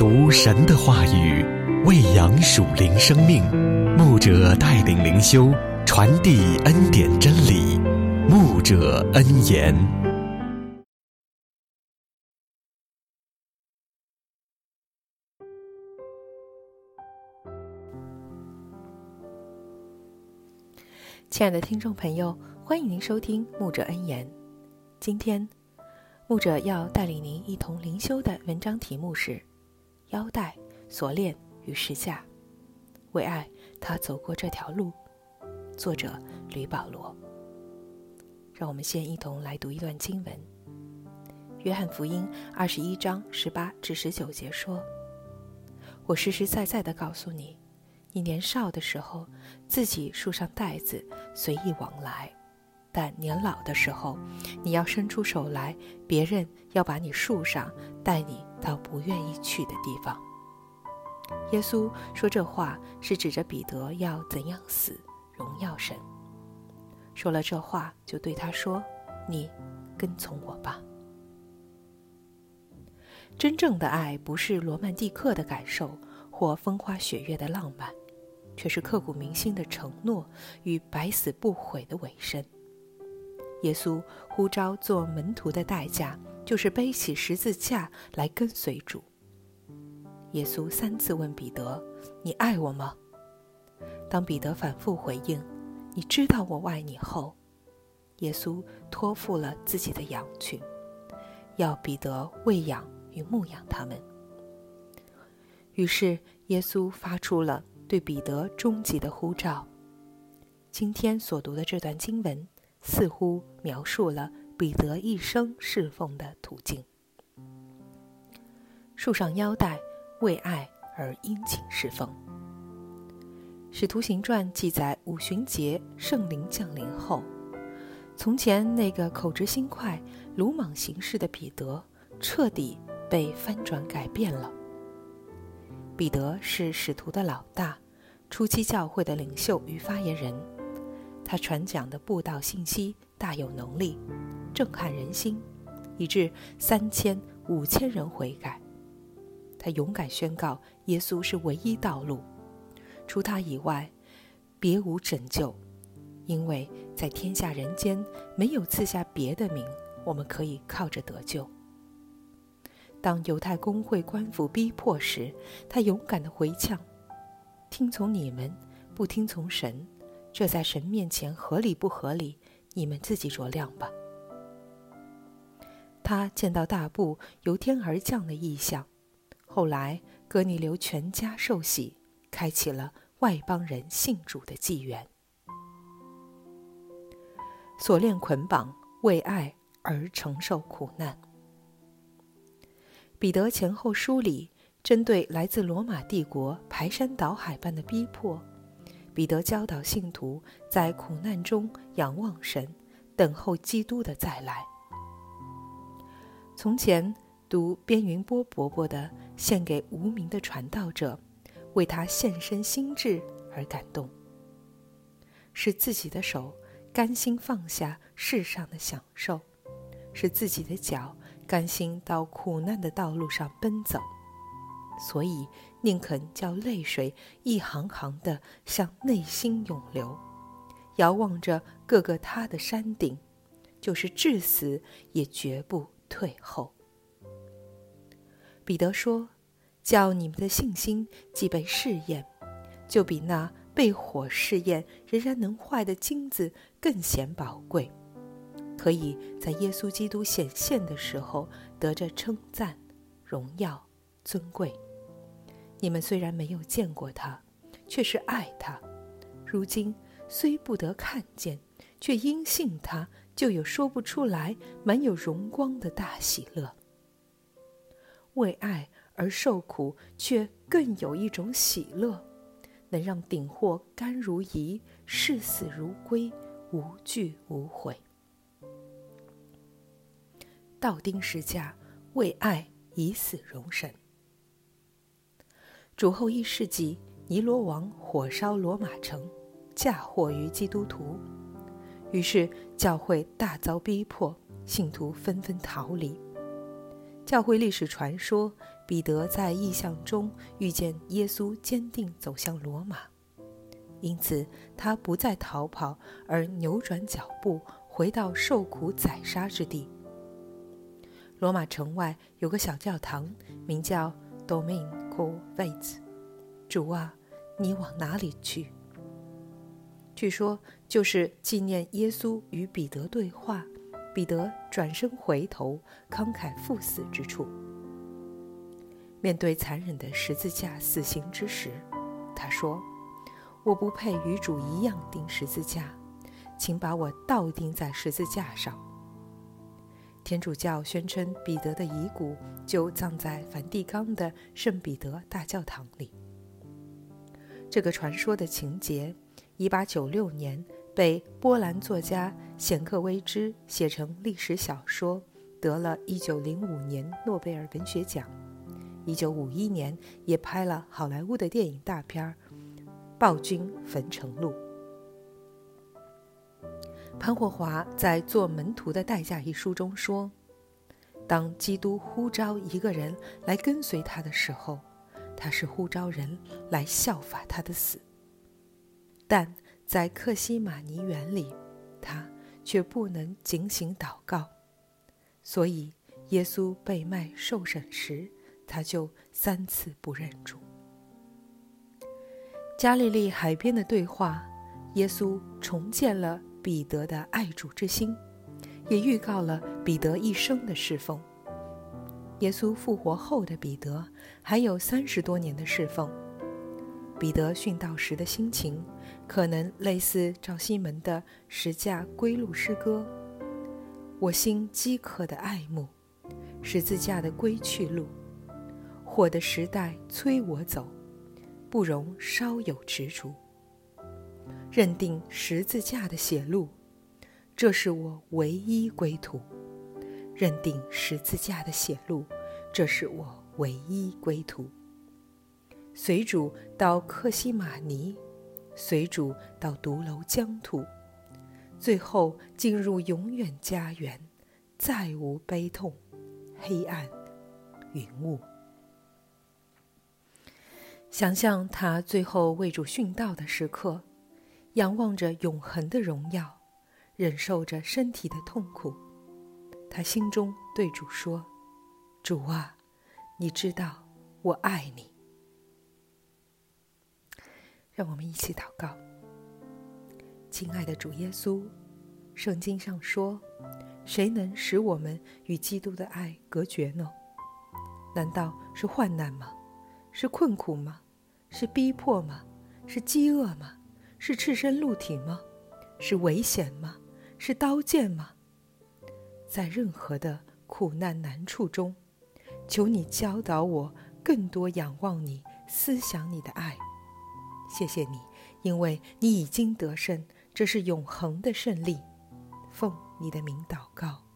读神的话语，喂养属灵生命。牧者带领灵修，传递恩典真理。牧者恩言。 亲爱的听众朋友，欢迎您收听牧者恩言。今天牧者要带领您一同灵修的文章题目是腰带、锁链与十架，为爱他走过这条路。作者吕保罗。让我们先一同来读一段经文。约翰福音21章18至19节说，我实实在在地告诉你，你年少的时候自己束上带子随意往来，但年老的时候你要伸出手来，别人要把你束上，带你到不愿意去的地方。耶稣说这话是指着彼得要怎样死，荣耀神。说了这话，就对他说，你跟从我吧。真正的爱不是罗曼蒂克的感受或风花雪月的浪漫，却是刻骨铭心的承诺与百死不悔的委身。耶稣呼召做门徒的代价，就是背起十字架来跟随主。耶稣3次问彼得，你爱我吗？当彼得反复回应，你知道我爱你后，耶稣托付了自己的羊群，要彼得喂养与牧养他们。于是耶稣发出了对彼得终极的呼召。今天所读的这段经文似乎描述了彼得一生侍奉的途径。束上腰带，为爱而殷勤侍奉。使徒行传记载五旬节圣灵降临后，从前那个口直心快、鲁莽行事的彼得彻底被翻转改变了。彼得是使徒的老大，初期教会的领袖与发言人。他传讲的布道信息大有能力，震撼人心，以致3000、5000人悔改。他勇敢宣告耶稣是唯一道路，除他以外别无拯救，因为在天下人间没有赐下别的名，我们可以靠着得救。当犹太公会官府逼迫时，他勇敢地回呛，听从你们，不听从神，这在神面前合理不合理，你们自己酌量吧。他见到大布由天而降的异象，后来哥尼流全家受洗，开启了外邦人信主的纪元。锁链捆绑，为爱而承受苦难。彼得前后书里针对来自罗马帝国排山倒海般的逼迫，彼得教导信徒在苦难中仰望神，等候基督的再来。从前读边云波伯伯的献给无名的传道者，为他献身心志而感动，是自己的手甘心放下世上的享受，是自己的脚甘心到苦难的道路上奔走，所以宁肯叫泪水一行行地向内心涌流，遥望着各个他的山顶，就是至死也绝不退后。彼得说，叫你们的信心既被试验，就比那被火试验仍然能坏的金子更显宝贵，可以在耶稣基督显现的时候得着称赞、荣耀、尊贵。你们虽然没有见过他，却是爱他，如今虽不得看见，却因信他，就有说不出来满有荣光的大喜乐。为爱而受苦，却更有一种喜乐，能让顶祸甘如饴，视死如归，无惧无悔。倒钉十架，为爱以死容神。主后1世纪，尼罗王火烧罗马城，嫁祸于基督徒，于是教会大遭逼迫，信徒纷纷逃离。 教会历史传说，彼得在异象中遇见耶稣坚定走向罗马，因此他不再逃跑，而扭转脚步回到受苦宰杀之地。罗马城外有个小教堂，名叫 Domingo Vets。 主啊，你往哪里去？据说就是纪念耶稣与彼得对话，彼得转身回头，慷慨赴死之处。面对残忍的十字架死刑之时，他说：我不配与主一样钉十字架，请把我倒钉在十字架上。天主教宣称彼得的遗骨就葬在梵蒂冈的圣彼得大教堂里。这个传说的情节1896年被波兰作家显克维兹写成历史小说，得了1905年诺贝尔文学奖。1951年也拍了好莱坞的电影大片《暴君焚城录》。潘霍华在《做门徒的代价》一书中说，当基督呼召一个人来跟随他的时候，他是呼召人来效法他的死，但在克西马尼园里，他却不能警醒祷告，所以耶稣被卖受审时，他就3次不认主。加利利海边的对话，耶稣重建了彼得的爱主之心，也预告了彼得一生的侍奉。耶稣复活后的彼得还有30多年的侍奉。彼得殉道时的心情可能类似赵西门的十架归路诗歌：我心饥渴的爱慕十字架的归去路，火的时代催我走，不容稍有踟蹰。认定十字架的血路，这是我唯一归途。认定十字架的血路，这是我唯一归途。随主到克西马尼，随主到独楼疆土，最后进入永远家园，再无悲痛、黑暗、云雾。想象他最后为主殉道的时刻，仰望着永恒的荣耀，忍受着身体的痛苦，他心中对主说：主啊，你知道我爱你。让我们一起祷告。亲爱的主耶稣，圣经上说，谁能使我们与基督的爱隔绝呢？难道是患难吗？是困苦吗？是逼迫吗？是饥饿吗？是赤身露体吗？是危险吗？是刀剑吗？在任何的苦难难处中，求你教导我更多仰望你，思想你的爱。谢谢你，因为你已经得胜，这是永恒的胜利。奉你的名祷告。